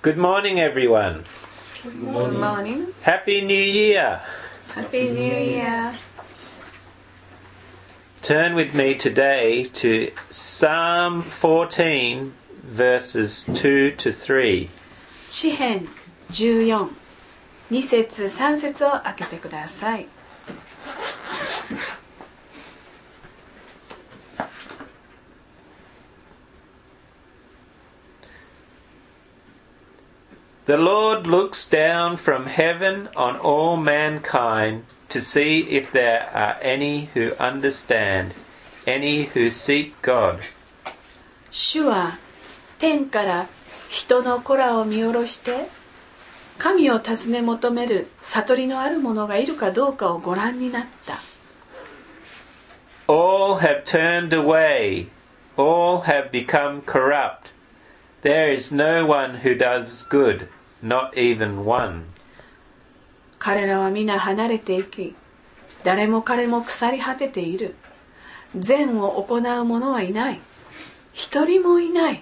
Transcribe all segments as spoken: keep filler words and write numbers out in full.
Good morning, everyone. Good morning. Good morning. Happy New Year. Happy New Year. Turn with me today to Psalm fourteen, verses two to three. 詩編じゅうよん、に節さん節を開けてください。 The Lord looks down from heaven on all mankind to see if there are any who understand, any who seek God. 主は天から人の子らを見下ろして神を尋ね求める悟りのある者がいるかどうかをご覧になった。 All have turned away, all have become corrupt. There is no one who does good, not even one. 彼らは皆離れていき、誰も彼も腐り果てている。善を行う者はいない。一人もいない。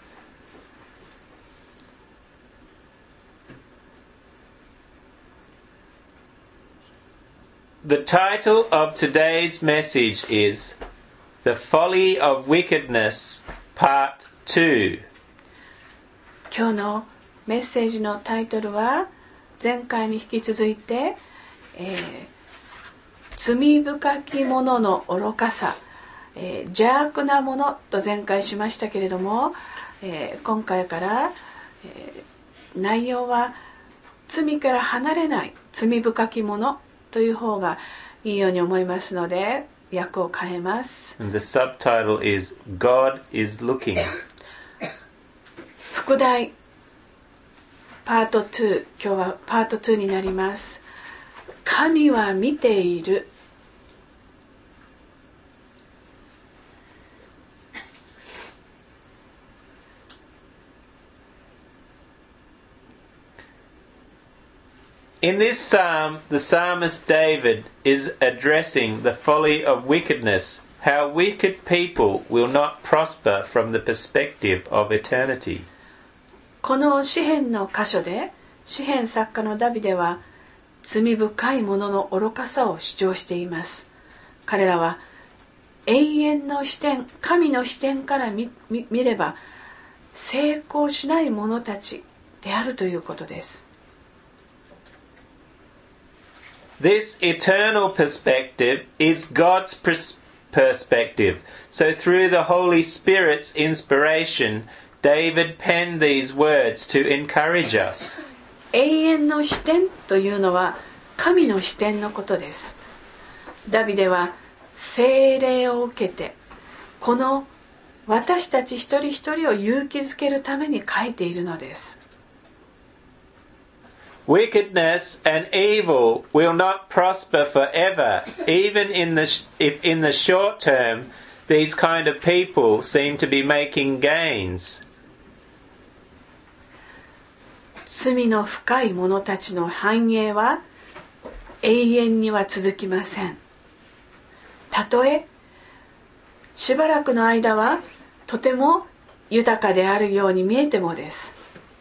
The title of today's message is The Folly of Wickedness, Part two. 今日のメッセージのタイトルは前回に引き続いて、えー、罪深き者の愚かさ、えー、邪悪なものと前回しましたけれども、えー、今回から、えー、内容は罪から離れない罪深き者という方がいいように思いますので訳を変えます。 And the subtitle is God is Looking. 副題パートに、今日はパートにになります。神は見ている。 In this psalm, the psalmist David is addressing the folly of wickedness, how wicked people will not prosper from the perspective of eternity. この詩編の箇所で詩編作家のダビデは罪深い者の愚かさを主張しています。彼らは永遠の視点、神の視点から 見, 見, 見れば成功しない者たちであるということです。 This eternal perspective is God's pers- perspective. So through the Holy Spirit's inspiration, David penned these words to encourage us. 永遠の視点というのは神の視点のことです。ダビデは聖霊を受けてこの私たち一人一人を勇気づけるために書いているのです。 Wickedness and evil will not prosper forever, even in the sh- if in the short term these kind of people seem to be making gains. 罪の深い者たちの繁栄は永遠には続きません。たとえしばらくの間はとても豊かであるように見えてもです。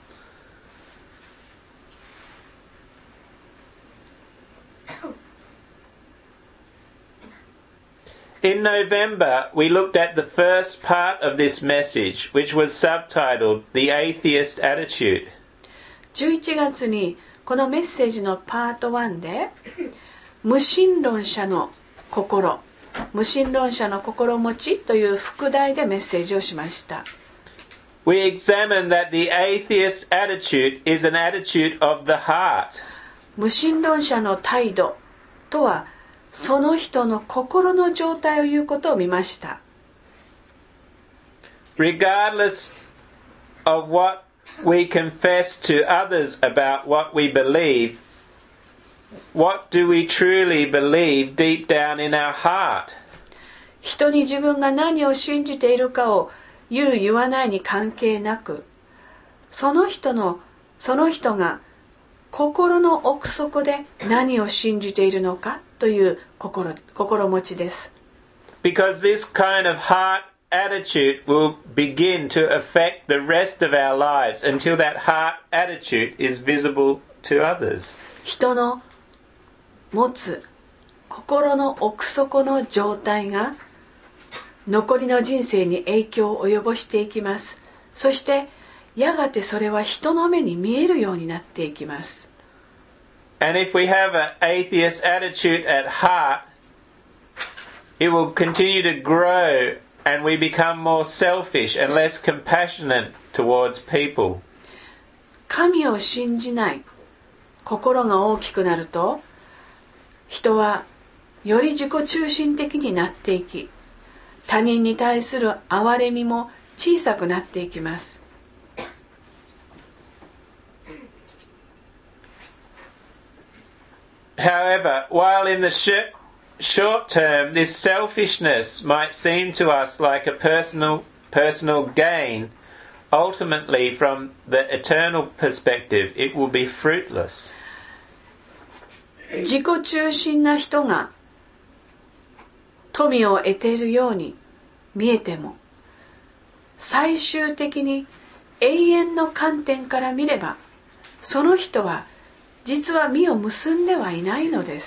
In November, we looked at the first part of this message, which was subtitled The Atheist Attitude. じゅういちがつにこのメッセージのパートいちで無神論者の心、無神論者の心持ちという副題でメッセージをしました。 We examined that the atheist attitude is an attitude of the heart. 無神論者の態度とはその人の心の状態を言うことを見ました。 Regardless of what we confess to others about what we believe, what do we truly believe deep down in our heart? 人に自分が何を信じているかを言う言わないに関係なく、その人のその人が心の奥底で何を信じているのかという 心, 心持ちです。 Because this kind of heart attitude will begin to affect the rest of our lives until that heart attitude is visible to others. 人の持つ心の奥底の状態が残りの人生に影響を及ぼしていきます。そしてやがてそれは人の目に見えるようになっていきます。 And if we have an atheist attitude at heart, it will continue to grow and we become more selfish and less compassionate towards people. 神を信じない心が大きくなると、人はより自己中心的になっていき、他人に対する憐れみも小さくなっていきます。 However, while in the sh- short term this selfishness might seem to us like a personal personal gain, ultimately from the eternal perspective it will be fruitless. 自己中心な人が富を得ているように見えても、最終的に永遠の観点から見れば、その人は実は実を結んではいないのです。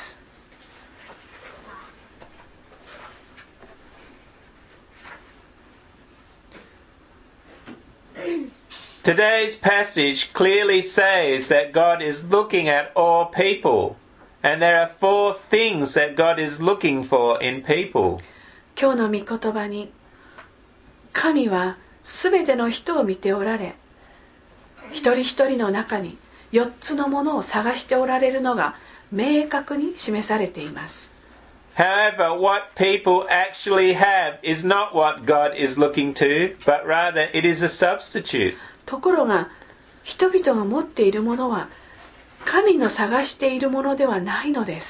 Today's passage clearly says that God is looking at all people, and there are four things that God is looking for in people. 今日の御言葉に、神はすべての人を見ておられ、一人一人の中に四つのものを探しておられるのが明確に示されています。 However, what people actually have is not what God is looking to, but rather it is a substitute. ところが、人々が持っているものは神の探しているものではないのです。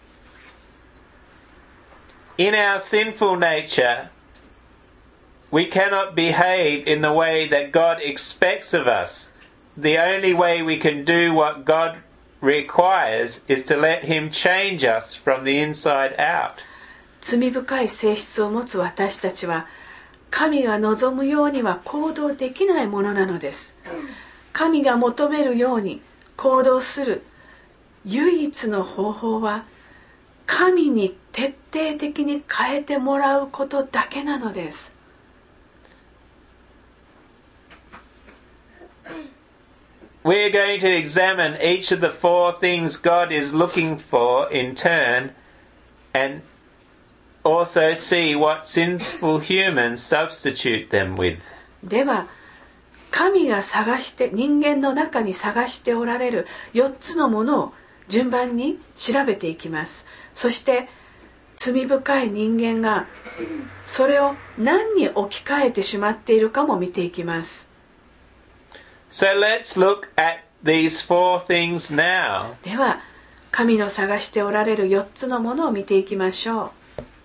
In our sinful nature, we cannot behave in the way that God expects of us. The only way we can do what God requires is to let Him change us from the inside out. 罪深い性質を持つ私たちは、神が望むようには行動できないものなのです。神が求めるように行動する唯一の方法は、神に徹底的に変えてもらうことだけなのです。 We're going to examine each of the four things God is looking for in turn, and also see what sinful humans substitute them with. では、神が探して人間の中に探しておられる四つのものを順番に調べていきます。そして罪深い人間がそれを何に置き換えてしまっているかも見ていきます。 So let's look at these four things now. では、神の探しておられる四つのものを見ていきましょう。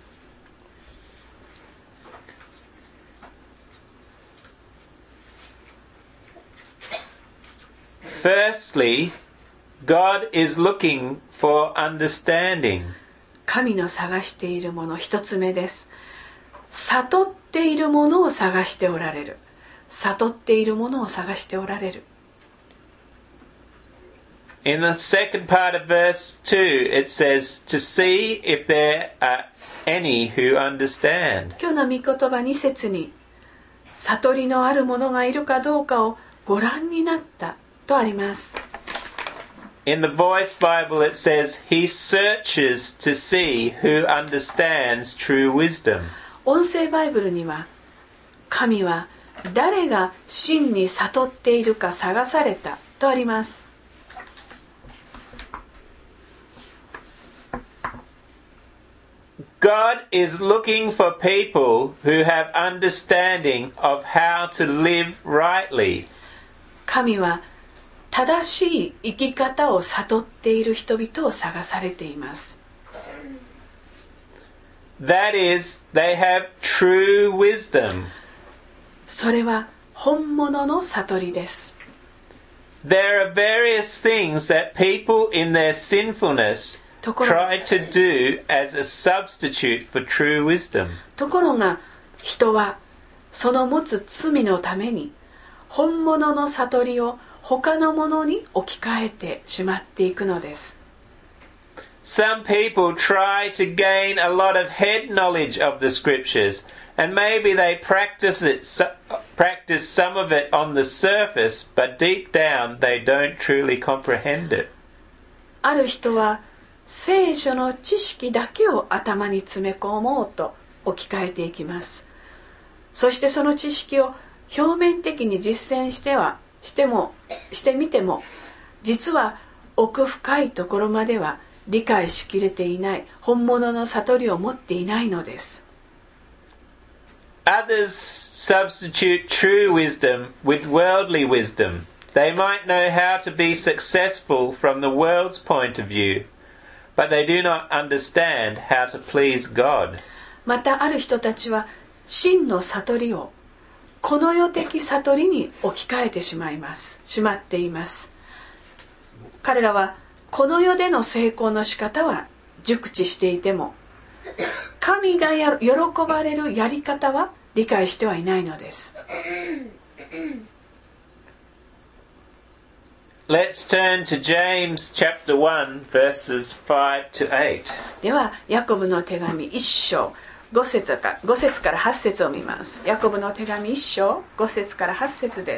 Firstly, God is looking for understanding. 神の探しているもの、一つ目です。悟っているものを探しておられる。悟っているものを探しておられる。 In the second part of verse two, it says, to see if there are any who understand. 今日の御言葉に節に、悟りのある者がいるかどうかをご覧になったとあります。 In the Voice Bible it says, He searches to see who understands true wisdom. 音声バイブルには、神は誰が真に悟っているか探されたとあります。 God is looking for people who have understanding of how to live rightly. 神は正しい生き方を悟っている人々を探されています。 That is, they have true wisdom. それは本物の悟りです。 There are various things that people in their sinfulness try to do as a substitute for true wisdom. ところが人はその持つ罪のために本物の悟りを他のものに置き換えてしまっていくのです。 Some people try to gain a lot of head knowledge of the scriptures, and maybe they practice it, practice some of it on the surface, but deep down they don't truly comprehend it. ある人は聖書の知識だけを頭に詰め込もうと置き換えていきます。そしてその知識を表面的に実践してはしてもしてみても、実は奥深いところまでは理解しきれていない、本物の悟りを持っていないのです。 Others substitute true wisdom with worldly wisdom. They might know how to be successful from the world's point of view, but they do not understand how to please God. またある人たちは真の悟りをこの世的悟りに置き換えてしまいますしまっています。彼らはこの世での成功の仕方は熟知していても、神がや喜ばれるやり方は理解してはいないのです。 Let's turn to James chapter one verses five to eight. ではヤコブの手紙一章五節か五節から八節を見ます。ヤコブの手紙一章五節から八節です。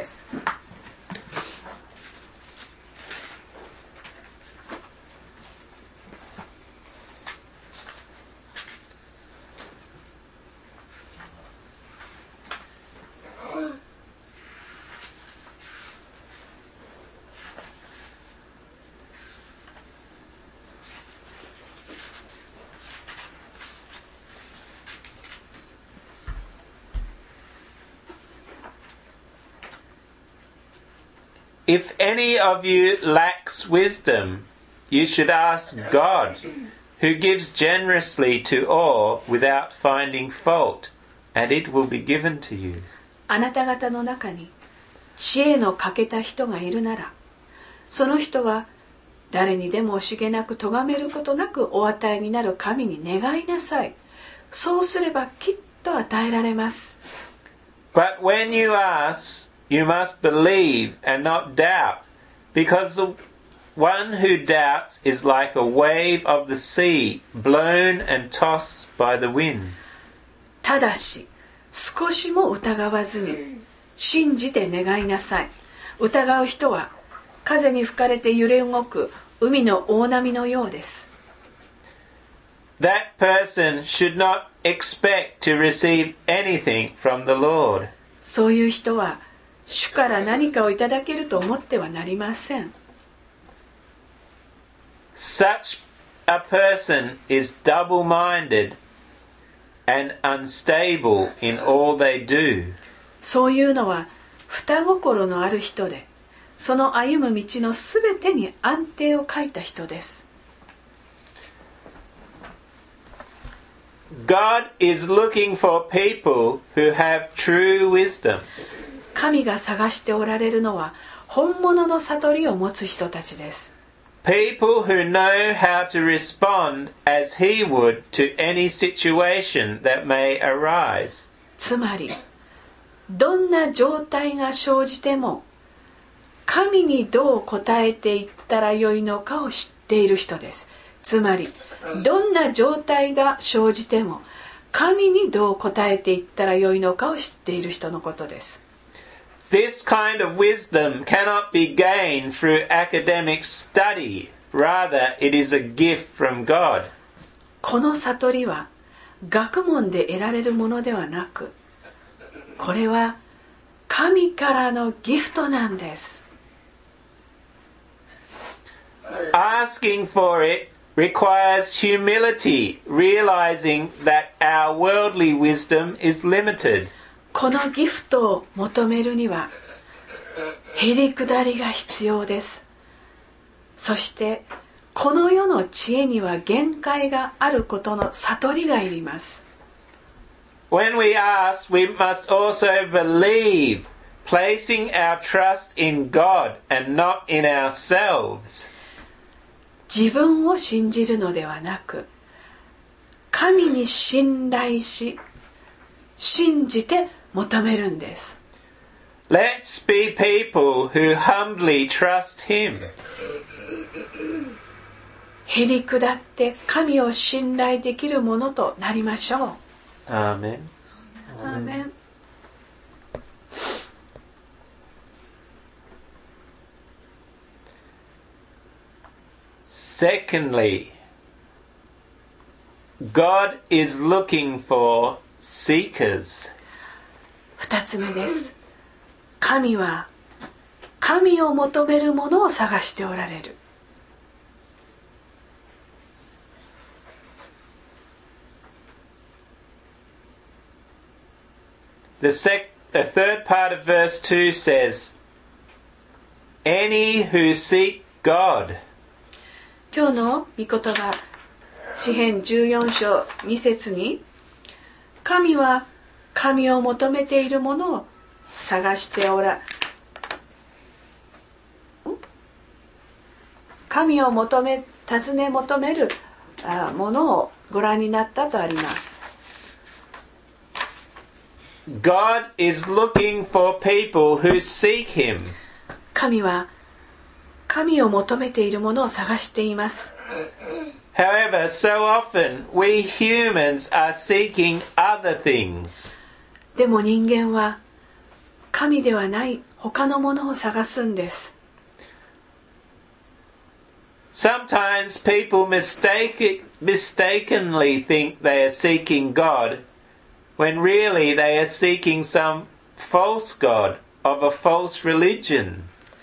If any of you lacks wisdom, you should ask God, who gives generously to all without finding fault, and it will be given to you. あなた方の中に知恵の欠けた人がいるなら、その人は誰にでも惜しげなく咎めることなくお与えになる神に願いなさい。そうすればきっと与えられます。 But when you ask, you must believe and not doubt, because the one who doubts is like a wave of the sea, blown and tossed by the wind. ただし、少しも疑わずに信じて願いなさい。疑う人は風に吹かれて揺れ動く海の大波のようです。 That person should not expect to receive anything from the Lord. そういう人は主から何かをいただけると思ってはなりません。 Such a person is double-minded and unstable in all they do. そういうのは二心のある人で、その歩む道のすべてに安定を欠いた人です。 God is looking for people who have true wisdom. 神が探しておられるのは本物の悟りを持つ人たちです。 People who know how to respond as he would to any situation that may arise. つまり、どんな状態が生じても、神にどう答えていったらよいのかを知っている人です。つまり、どんな状態が生じても、神にどう答えていったらよいのかを知っている人のことです。 This kind of wisdom cannot be gained through academic study. Rather, it is a gift from God. この悟りは学問で得られるものではなく、これは神からのギフトなんです。 Asking for it requires humility, realizing that our worldly wisdom is limited. このギフトを求めるにはへりくだりが必要です。そしてこの世の知恵には限界があることの悟りがいります。 When we ask, we must also believe, placing our trust in God and not in ourselves. 自分を信じるのではなく、神に信頼し、 信じて求めるんです。 Let's be people who humbly trust Him. へり下って神を信頼できるものとなりましょう。 アーメン。 アーメン。 Secondly, God is looking for seekers. 二つ目です。神は神を求めるものを探しておられる。 The, sec- the third part of verse two says, Any who seek God. 今日の御言葉、詩編じゅうよん章に節に、神は神を求めているものを探しておら、神を求め、尋ね求めるものをご覧になったとあります。 God is looking for people who seek Him. 神は神を求めているものを探しています。 However, so often we humans are seeking other things. でも人間は神ではない他のものを探すんです。 Sometimes people mistake, mistakenly think they are seeking God, when really they are seeking some false god of a false religion.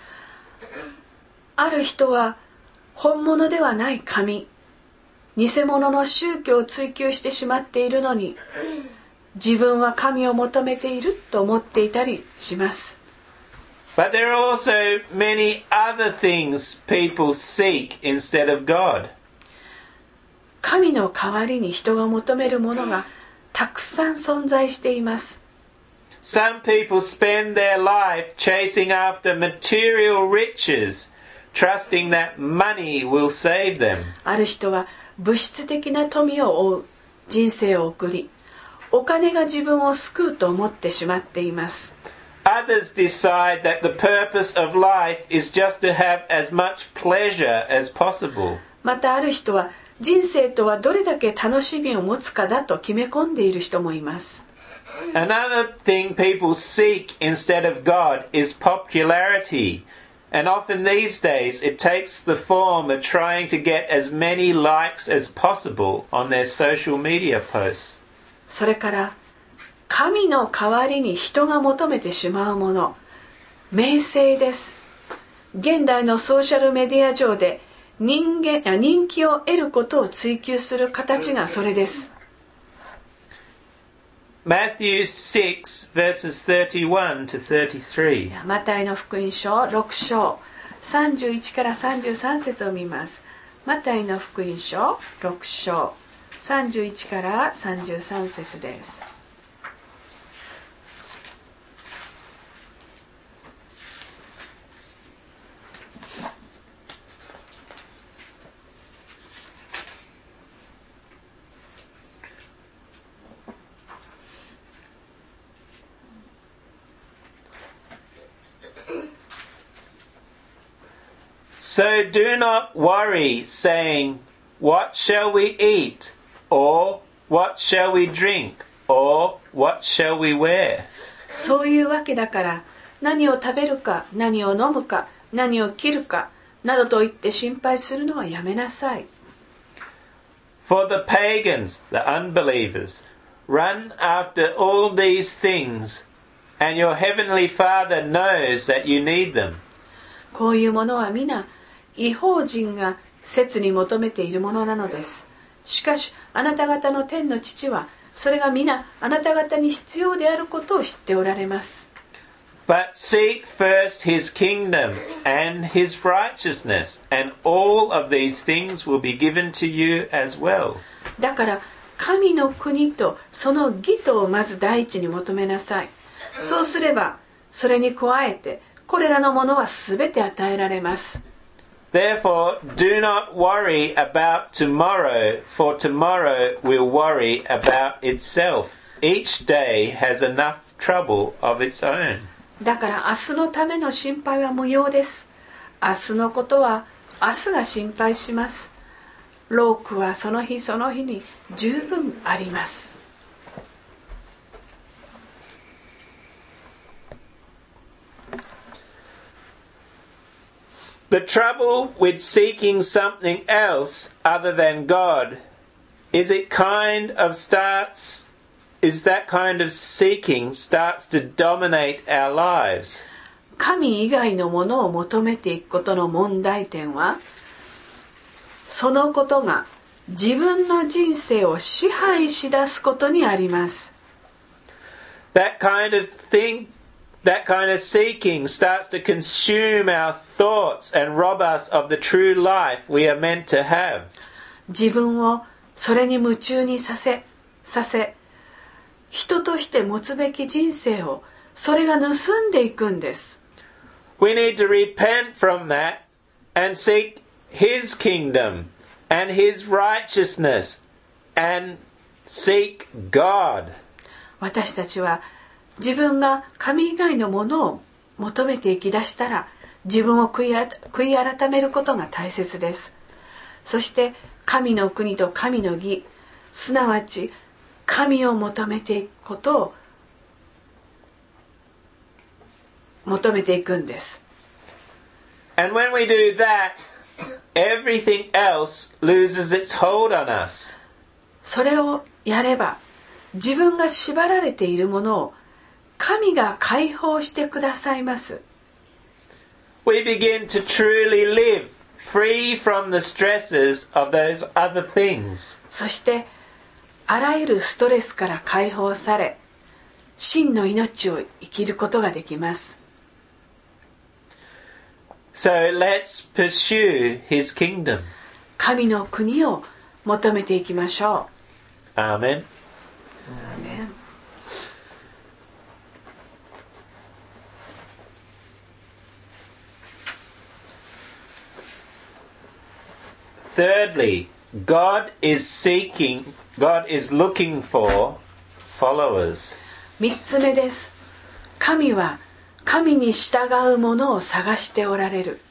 ある人は本物ではない神、偽物の宗教を追求してしまっているのに、自分は神を求めていると思っていたりします。 But there are also many other things people seek instead of God. 神の代わりに人が求めるものがたくさん存在しています。 Some people spend their life chasing after material riches, trusting that money will save them. ある人は物質的な富を追う人生を送り、お金が自分を救うと思ってしまっています。 Others decide that the purpose of life is just to have as much pleasure as possible. またある人は人生とはどれだけ楽しみを持つかだと決め込んでいる人もいます。 Another thing people seek instead of God is popularity. And often these days it takes the form of trying to get as many likes as possible on their social media posts. それから神の代わりに人が求めてしまうもの、名声です。現代のソーシャルメディア上で人間、人気を得ることを追求する形がそれです。 Matthew six verses thirty-one to thirty-three. マタイの福音書ろく章さんじゅういちからさんじゅうさん節を見ます。マタイの福音書ろく章さんじゅういちからさんじゅうさん節です。 So do not worry, saying, What shall we eat? Or what shall we drink? Or what shall we wear? そういうわけだから、何を食べるか、何を飲むか、何を着るか、などと言って心配するのはやめなさい。 For the pagans, the unbelievers, run after all these things, and your heavenly Father knows that you need them. こういうものは皆、異邦人が切に求めているものなのです。しかし、あなた方の天の父は、それが皆あなた方に必要であることを知っておられます。 But seek first his kingdom and his righteousness, and all of these things will be given to you as well. だから、神の国とその義とをまず第一に求めなさい。そうすれば、それに加えて、これらのものはすべて与えられます。 Therefore, do not worry about tomorrow, for tomorrow will worry about itself. each day has enough trouble of its own. だから明日のための心配は無用です。明日のことは明日が心配します。労苦はその日その日に十分あります。 The trouble with seeking something else other than God is it kind of starts, is that kind of seeking starts to dominate our lives. 神以外のものを求めていくことの問題点は、そのことが自分の人生を支配し出すことにあります。 That kind of thing, that kind of seeking starts to consume our thoughts and rob us of the true life we are meant to have. 自分をそれに夢中にさせ、させ、人として持つべき人生をそれが盗んでいくんです。 We need to repent from that and seek His kingdom and His righteousness and seek God. 私たちは自分が神以外のものを求めていき出したら、自分を悔い改、悔い改めることが大切です。そして神の国と神の義、すなわち神を求めていくことを求めていくんです。 And when we do that, everything else loses its hold on us. それをやれば、自分が縛られているものを神が解放してくださいます。 We begin to truly live free from the stresses of those other things. そしてあらゆるストレスから解放され、真の命を生きることができます。 So let's pursue His kingdom. 神の国を求めていきましょう。 Amen. アーメン。 Thirdly, God is seeking, God is looking for followers. 三つ目です。神は神に従う者を探しておられる。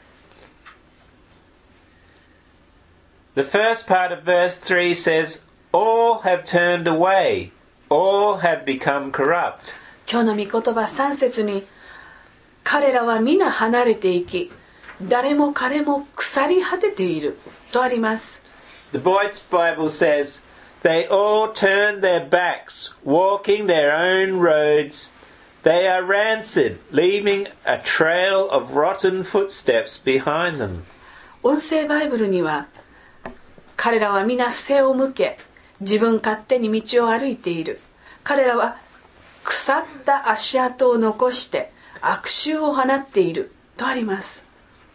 The first part of verse three says, All have turned away, all have become corrupt. 今日の御言葉さん節に、彼らは皆離れていき、誰も彼も腐り果てているとあります。 The Boyd's Bible says, They all turned their backs, walking their own roads. They are rancid, leaving a trail of rotten footsteps behind them. 音声バイブルには、彼らは皆背を向け、自分勝手に道を歩いている。彼らは腐った足跡を残して悪臭を放っているとあります。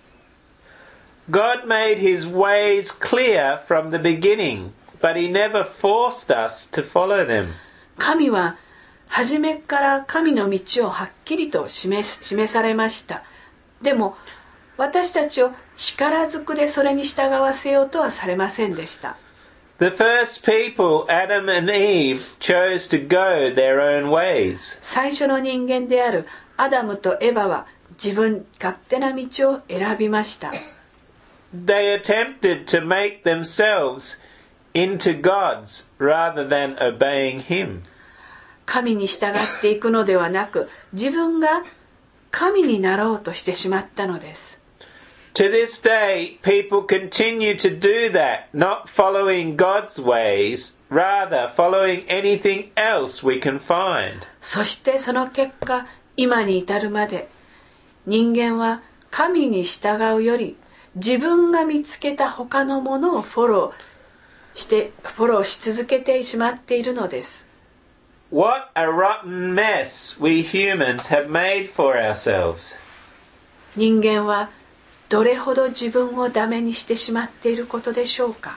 God made His ways clear from the beginning, but He never forced us to follow them. 神は初めから神の道をはっきりと示す、示されました。でも私たちを力ずくでそれに従わせようとはされませんでした。 The first people, Adam and Eve, chose to go their own ways. 最初の人間であるアダムとエバは自分勝手な道を選びました。 They attempted to make themselves into gods rather than obeying Him. 神に従っていくのではなく、自分が神になろうとしてしまったのです。 To this day, people continue to do that, not following God's ways, rather following anything else we can find. そしてその結果、今に至るまで、人間は神に従うより、自分が見つけた他のものをフォローして、フォローし続けてしまっているのです。 What a rotten mess we humans have made for ourselves. 人間はどれほど自分をダメにしてしまっていることでしょうか。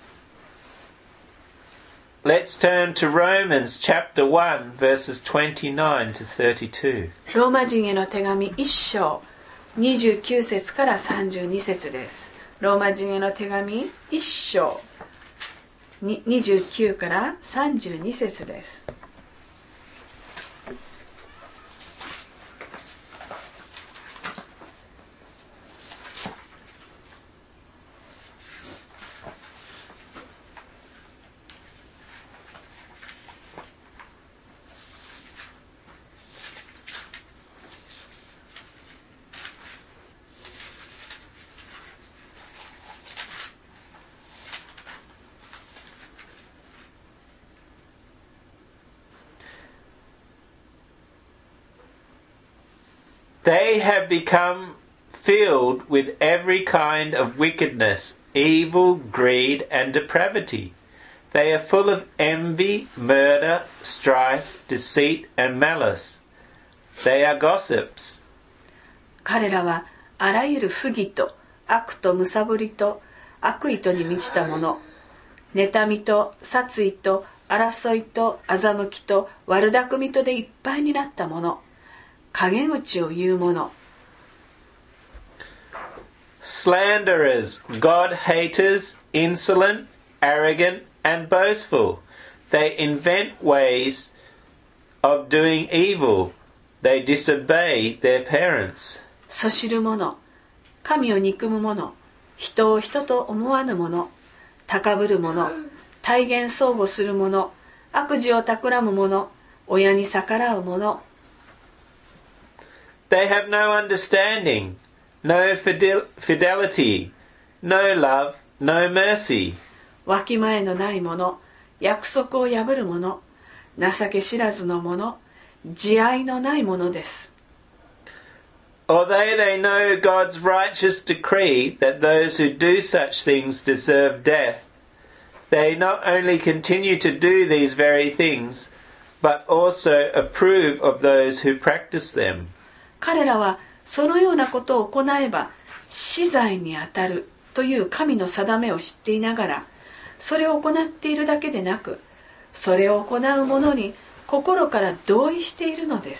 Let's turn to Romans chapter one, verses twenty-nine to thirty-two. ローマ人への手紙いっ章にじゅうきゅう節からさんじゅうに節です。ローマ人への手紙いっ章にじゅうきゅうからさんじゅうに節です。 They have become filled with every kind of wickedness, evil, greed, and depravity. They are full of envy, murder, strife, deceit, and malice. They are gossips. 彼らはあらゆる不義と悪と貪りと悪意とに満ちたもの、妬みと殺意と争いと欺きと悪巧みとでいっぱいになったもの、陰口を言うもの。 Slanderers, God-haters, insolent, arrogant, and boastful. They invent ways of doing evil. They disobey their parents. そしる者、神を憎む者、人を人と思わぬ者、高ぶる者、大言相互する者、悪事を企む者、親に逆らう者。 They have no understanding, no fidel- fidelity, no love, no mercy. わきまえのない者、約束を破る者、情け知らずの者、慈愛のない者です。 Although they know God's righteous decree that those who do such things deserve death, they not only continue to do these very things, but also approve of those who practice them. 彼らはそのようなことを行えば死罪にあたるという神の定めを知っていながら、それを行っているだけでなく、それを行う者に心から同意しているのです。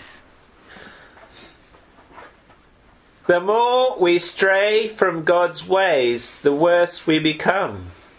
The more we stray from God's ways, the worse we become.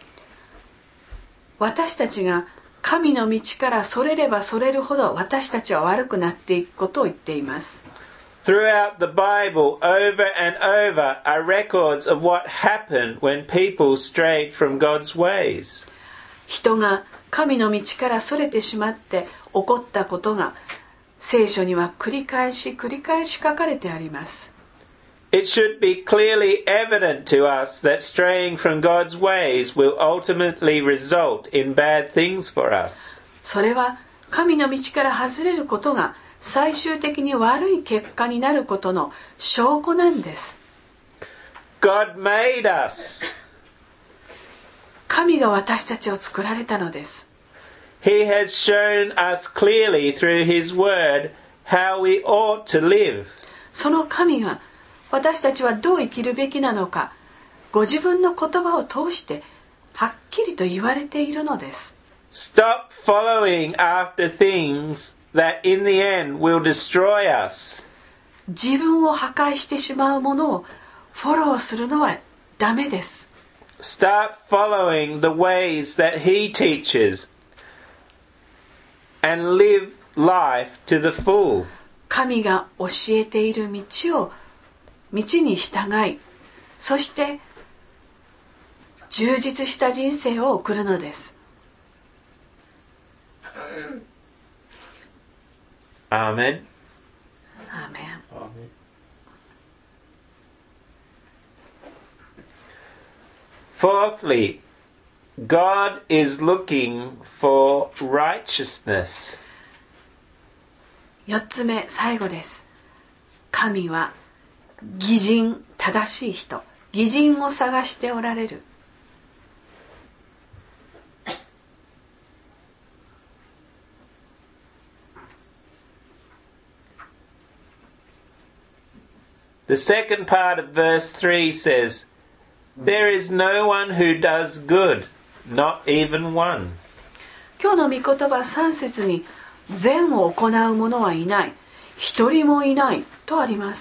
私たちが神の道からそれればそれるほど私たちは悪くなっていくことを言っています。 Throughout the Bible, over and over, are records of what happened when people strayed from God's ways. 人が神の道からそれてしまって起こったことが聖書には繰り返し繰り返し書かれてあります。 It should be clearly evident to us that straying from God's ways will ultimately result in bad things for us. それは神の道から外れることが最終的に悪い結果になることの証拠なんです。 God made us. 神が私たちを作られたのです。 He has shown us clearly through His Word how we ought to live. その神が私たちはどう生きるべきなのか、ご自分の言葉を通してはっきりと言われているのです。 Stop following after things that in the end will destroy us. 自分を破壊してしまうものをフォローするのはダメです。 Start following the ways that He teaches and live life to the full. 神が教えている道を道に従い、そして充実した人生を送るのです。 アーメン。 アーメン。 Fourthly, God is looking for righteousness. 四つ目、最後です。神は義人、正しい人、義人を探しておられる。 The second part of verse three says, There is no one who does good, not even one. 今日の御言葉さん節に善を行う者はいない、一人もいないとあります。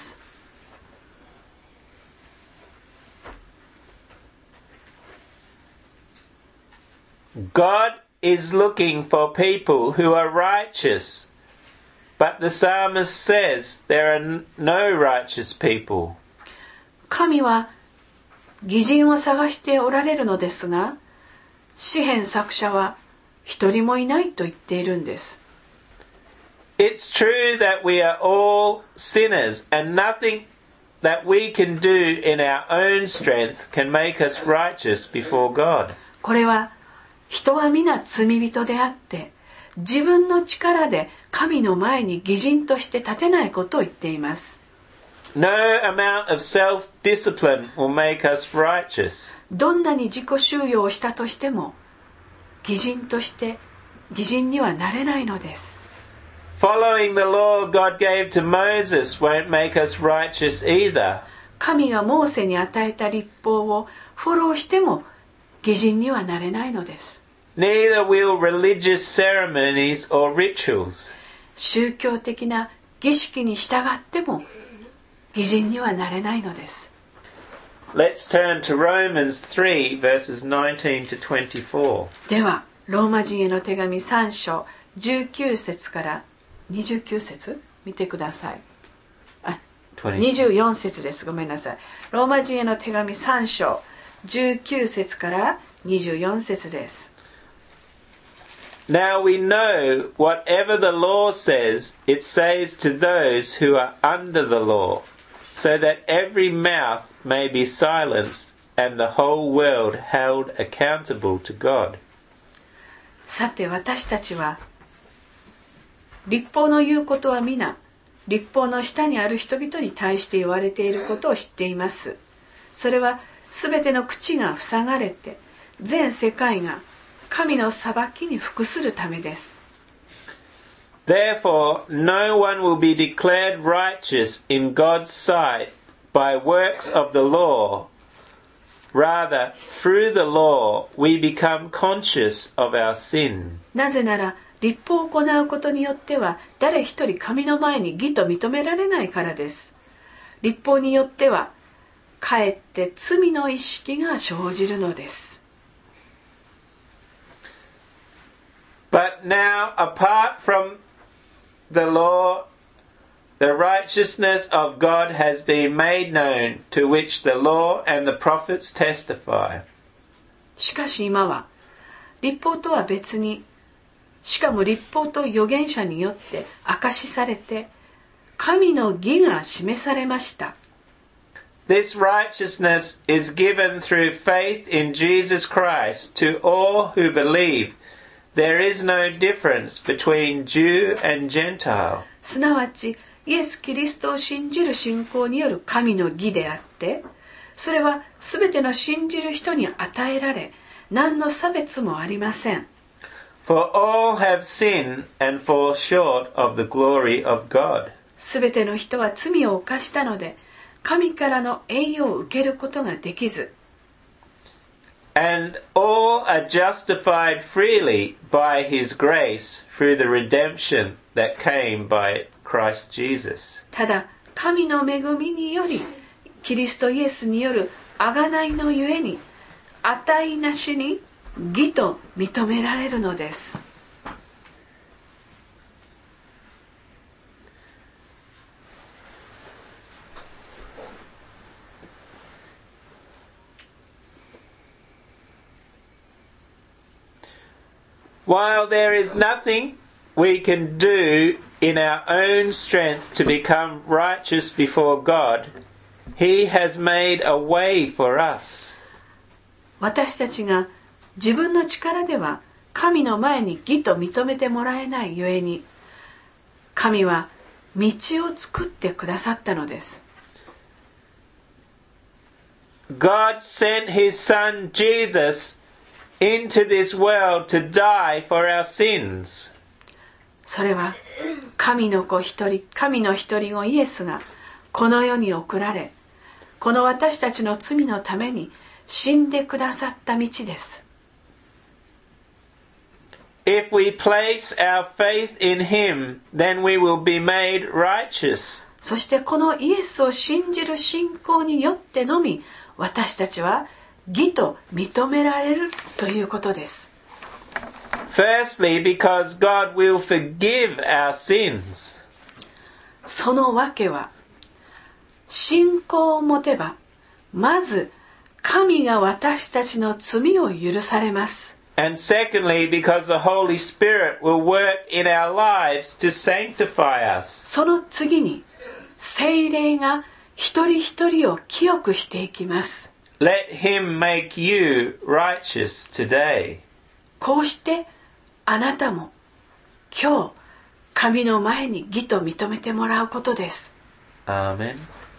God is looking for people who are righteous, but the psalmist says there are no righteous people. 神は義人を探しておられるのですが、詩編作者は一人もいないと言っているんです。 It's true that we are all sinners and nothing that we can do in our own strength can make us righteous before God. これは人は皆罪人であって、自分の力で神の前に義人として立てないことを言っています。 No amount of self-discipline will make us righteous. どんなに自己修養をしたとしても義人として義人にはなれないのです。 Following the law God gave to Moses won't make us righteous either. 神がモーセに与えた律法をフォローしても義人にはなれないのです。 Neither will religious ceremonies or rituals. 宗教的な儀式に従っても義人にはなれないのです。 Let's turn to Romans three verses nineteen to twenty-four. ではローマ人への手紙さん章じゅうきゅう節からにじゅうきゅう節見てください。あ、にじゅうよん節です。ごめんなさい。ローマ人への手紙さん章じゅうきゅう節からにじゅうよん節です。 Now we know whatever the law says, it says to those who are under the law, so that every mouth may be silenced and the whole world held accountable to God. さて私たちは律法の言うことは皆律法の下にある人々に対して言われていることを知っています。それはすべての口が塞がれて全世界が神の裁きに服するためです。 Therefore, no one will be declared righteous in God's sight by works of the law. Rather, through the law, we become conscious of our sin. なぜなら律法を行うことによっては誰一人神の前に義と認められないからです。律法によってはかえって罪の意識が生じるのです。 But now, apart from the law, the righteousness of God has been made known, to which the law and the prophets testify. しかし今は律法とは別にしかも律法と預言者によって証しされて神の義が示されました。 This righteousness is given through faith in Jesus Christ to all who believe. There is no difference between Jew and Gentile. すなわちイエス・キリストを信じる信仰による神の義であってそれはすべての信じる人に与えられ何の差別もありません。 For all have sinned and fall short of the glory of God. すべての人は罪を犯したので神からの栄誉を受けることができず And all are justified freely by His grace through the redemption that came by Christ Jesus. ただ神の恵みによりキリストイエスによる贖いのゆえに値なしに義と認められるのです。 While there is nothing we can do in our own strength to become righteous before God, He has made a way for us. 私たちが自分の力では神の前に義と認めてもらえないゆえに、神は道を作ってくださったのです。 God sent His Son Jesus into this world to die for our sins. それは神の子一人、神の一人子イエスがこの世に送られ、この私たちの罪のために死んでくださった道です。 If we place our faith in Him, then we will be made righteous. そしてこのイエスを信じる信仰によってのみ、私たちは義と認められるということです。 Firstly, because God will forgive our sins. そのわけは、信仰を持てば、まず神が私たちの罪を許されます。 And secondly, because the Holy Spirit will work in our lives to sanctify us. その次に、聖霊が一人一人を清くしていきます。 Let Him make you righteous today. こうしてあなたも今日神の前に義と認めてもらうことです。 Amen.